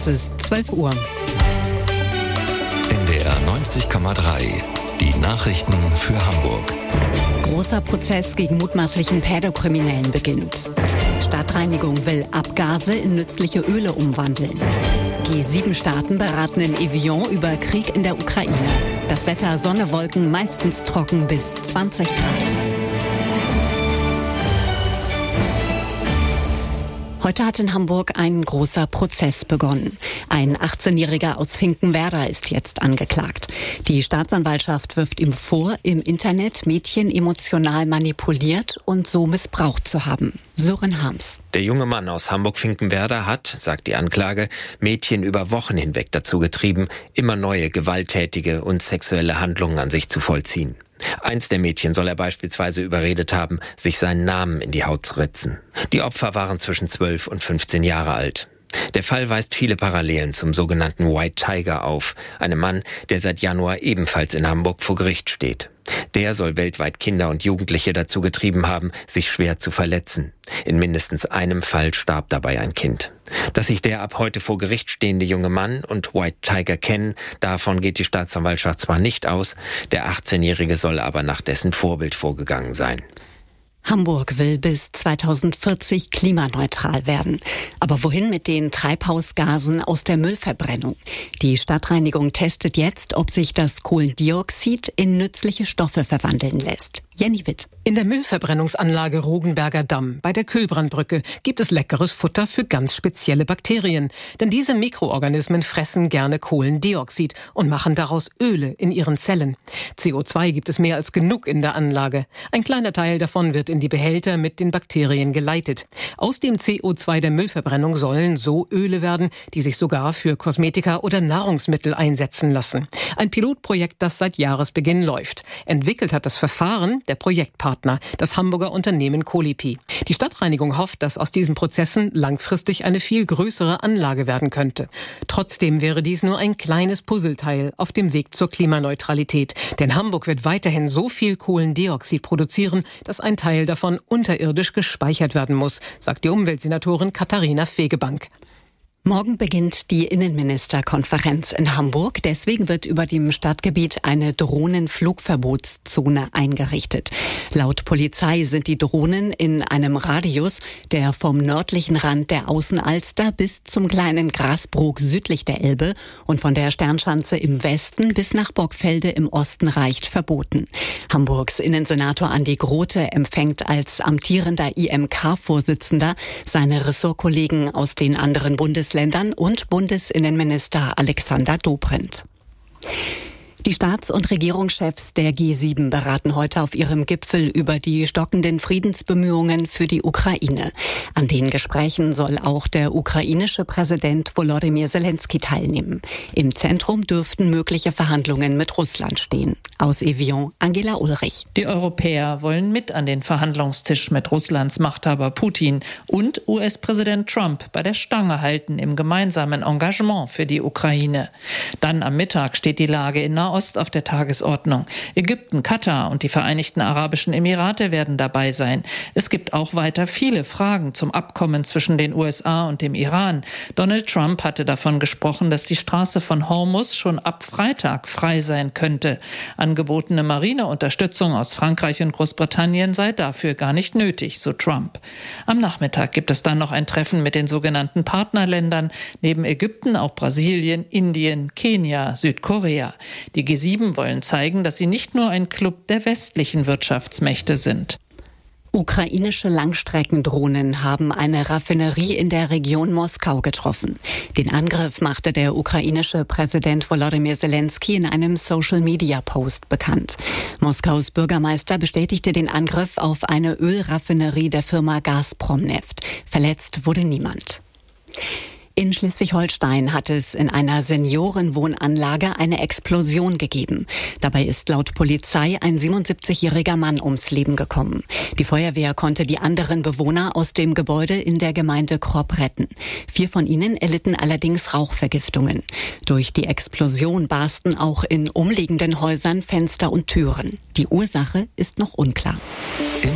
Es ist 12 Uhr. NDR 90,3. Die Nachrichten für Hamburg. Großer Prozess gegen mutmaßlichen Pädokriminellen beginnt. Stadtreinigung will Abgase in nützliche Öle umwandeln. G7-Staaten beraten in Evian über Krieg in der Ukraine. Das Wetter: Sonne, Wolken, meistens trocken bis 20 Grad. Heute hat in Hamburg ein großer Prozess begonnen. Ein 18-Jähriger aus Finkenwerder ist jetzt angeklagt. Die Staatsanwaltschaft wirft ihm vor, im Internet Mädchen emotional manipuliert und so missbraucht zu haben. Sören Harms. Der junge Mann aus Hamburg-Finkenwerder hat, sagt die Anklage, Mädchen über Wochen hinweg dazu getrieben, immer neue gewalttätige und sexuelle Handlungen an sich zu vollziehen. Eins der Mädchen soll er beispielsweise überredet haben, sich seinen Namen in die Haut zu ritzen. Die Opfer waren zwischen 12 und 15 Jahre alt. Der Fall weist viele Parallelen zum sogenannten White Tiger auf, einem Mann, der seit Januar ebenfalls in Hamburg vor Gericht steht. Der soll weltweit Kinder und Jugendliche dazu getrieben haben, sich schwer zu verletzen. In mindestens einem Fall starb dabei ein Kind. Dass sich der ab heute vor Gericht stehende junge Mann und White Tiger kennen, davon geht die Staatsanwaltschaft zwar nicht aus, der 18-Jährige soll aber nach dessen Vorbild vorgegangen sein. Hamburg will bis 2040 klimaneutral werden. Aber wohin mit den Treibhausgasen aus der Müllverbrennung? Die Stadtreinigung testet jetzt, ob sich das Kohlendioxid in nützliche Stoffe verwandeln lässt. Jenny Witt. In der Müllverbrennungsanlage Rogenberger Damm bei der Kühlbrandbrücke gibt es leckeres Futter für ganz spezielle Bakterien. Denn diese Mikroorganismen fressen gerne Kohlendioxid und machen daraus Öle in ihren Zellen. CO2 gibt es mehr als genug in der Anlage. Ein kleiner Teil davon wird in die Behälter mit den Bakterien geleitet. Aus dem CO2 der Müllverbrennung sollen so Öle werden, die sich sogar für Kosmetika oder Nahrungsmittel einsetzen lassen. Ein Pilotprojekt, das seit Jahresbeginn läuft. Entwickelt hat das Verfahren der Projektpartner, das Hamburger Unternehmen Colipi. Die Stadtreinigung hofft, dass aus diesen Prozessen langfristig eine viel größere Anlage werden könnte. Trotzdem wäre dies nur ein kleines Puzzleteil auf dem Weg zur Klimaneutralität. Denn Hamburg wird weiterhin so viel Kohlendioxid produzieren, dass ein Teil davon unterirdisch gespeichert werden muss, sagt die Umweltsenatorin Katharina Fegebank. Morgen beginnt die Innenministerkonferenz in Hamburg. Deswegen wird über dem Stadtgebiet eine Drohnenflugverbotszone eingerichtet. Laut Polizei sind die Drohnen in einem Radius, der vom nördlichen Rand der Außenalster bis zum kleinen Grasbrook südlich der Elbe und von der Sternschanze im Westen bis nach Borgfelde im Osten reicht, verboten. Hamburgs Innensenator Andi Grote empfängt als amtierender IMK-Vorsitzender seine Ressortkollegen aus den anderen Bundesländern und Bundesinnenminister Alexander Dobrindt. Die Staats- und Regierungschefs der G7 beraten heute auf ihrem Gipfel über die stockenden Friedensbemühungen für die Ukraine. An den Gesprächen soll auch der ukrainische Präsident Volodymyr Zelensky teilnehmen. Im Zentrum dürften mögliche Verhandlungen mit Russland stehen. Aus Evian, Angela Ulrich. Die Europäer wollen mit an den Verhandlungstisch mit Russlands Machthaber Putin und US-Präsident Trump bei der Stange halten im gemeinsamen Engagement für die Ukraine. Dann am Mittag steht die Lage in Nahost auf der Tagesordnung. Ägypten, Katar und die Vereinigten Arabischen Emirate werden dabei sein. Es gibt auch weiter viele Fragen zum Abkommen zwischen den USA und dem Iran. Donald Trump hatte davon gesprochen, dass die Straße von Hormuz schon ab Freitag frei sein könnte. Angebotene Marineunterstützung aus Frankreich und Großbritannien sei dafür gar nicht nötig, so Trump. Am Nachmittag gibt es dann noch ein Treffen mit den sogenannten Partnerländern, neben Ägypten auch Brasilien, Indien, Kenia, Südkorea. Die G7 wollen zeigen, dass sie nicht nur ein Club der westlichen Wirtschaftsmächte sind. Ukrainische Langstreckendrohnen haben eine Raffinerie in der Region Moskau getroffen. Den Angriff machte der ukrainische Präsident Volodymyr Zelensky in einem Social-Media-Post bekannt. Moskaus Bürgermeister bestätigte den Angriff auf eine Ölraffinerie der Firma Gazprom-Neft. Verletzt wurde niemand. In Schleswig-Holstein hat es in einer Seniorenwohnanlage eine Explosion gegeben. Dabei ist laut Polizei ein 77-jähriger Mann ums Leben gekommen. Die Feuerwehr konnte die anderen Bewohner aus dem Gebäude in der Gemeinde Kropp retten. 4 von ihnen erlitten allerdings Rauchvergiftungen. Durch die Explosion barsten auch in umliegenden Häusern Fenster und Türen. Die Ursache ist noch unklar. Im